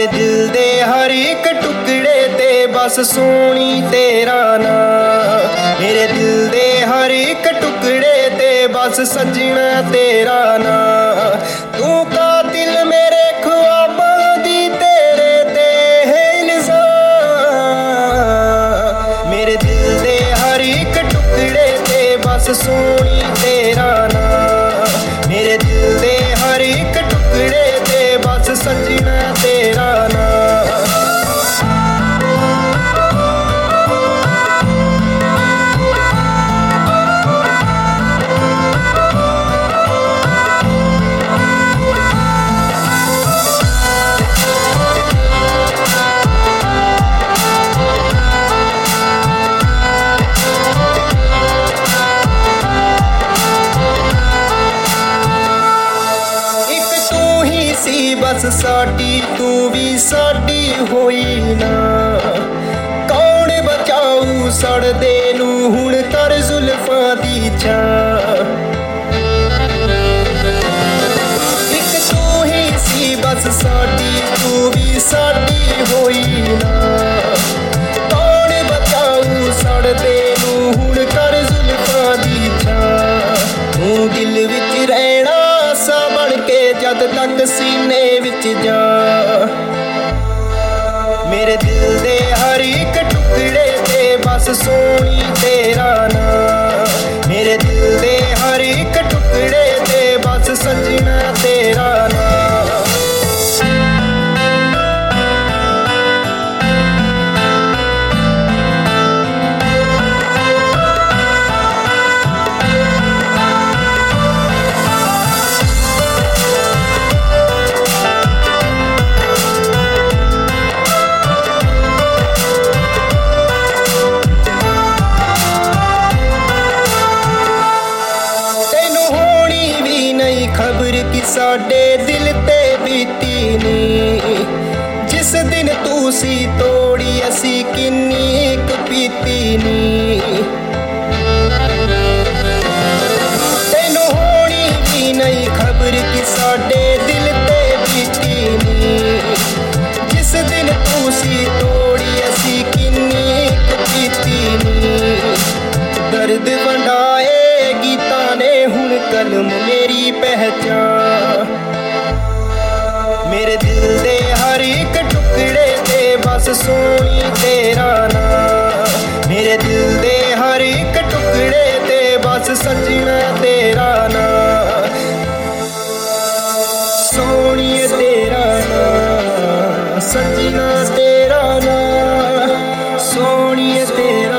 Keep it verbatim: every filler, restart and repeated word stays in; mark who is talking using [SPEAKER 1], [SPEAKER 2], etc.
[SPEAKER 1] मेरे दिल दे हर एक टुकड़े ते बस सोनी तेरा नाम। मेरे दिल दे हर एक टुकड़े ते बस सजना तेरा नाम। तू कातिल मेरे ख्वाबां दी तेरे ते है इल्जाम। मेरे दिल दे हर एक टुकड़े ते बस सोनी तेरा नाम। मेरे दिल दे हर एक टुकड़े ते बस सजना तेरा नाम। बस साडी तू भी साडी होई ना। कौन बचाऊ सड़दे नू हुण कर जुल्फां दी छां। इक तू ही सी बस साडी तू भी साडी होई ना। कौन बचाऊ सड़दे नू हुण कर जुल्फां दी छां। तू दिल विच रहना सा बन के जद तक सीने विच जा। मेरे दिल दे हर एक टुकड़े ते बस सोनी तेरा नाम। मेरे दिल दे हर एक टुकड़े ते बस सजना तेरा नाम। खबर की साडे दिल ते बीती नी। जिस दिन तू सी तोड़ी असी किन्नी एक पीती नी। तैनू होनी भी नहीं खबर की साडे दिल ते बीती नी। जिस दिन तू सी तोड़ी असी किन्नी एक पीती नी। दर्द वंडाए गीता ने हुण कलम मेरी पहचान। मेरे दिल दे हर एक टुकड़े ते बस सोनी तेरा नाम। मेरे दिल दे हर एक टुकड़े ते बस सजना तेरा नाम। सोनी तेरा नाम सजना तेरा नाम। सोनी तेरा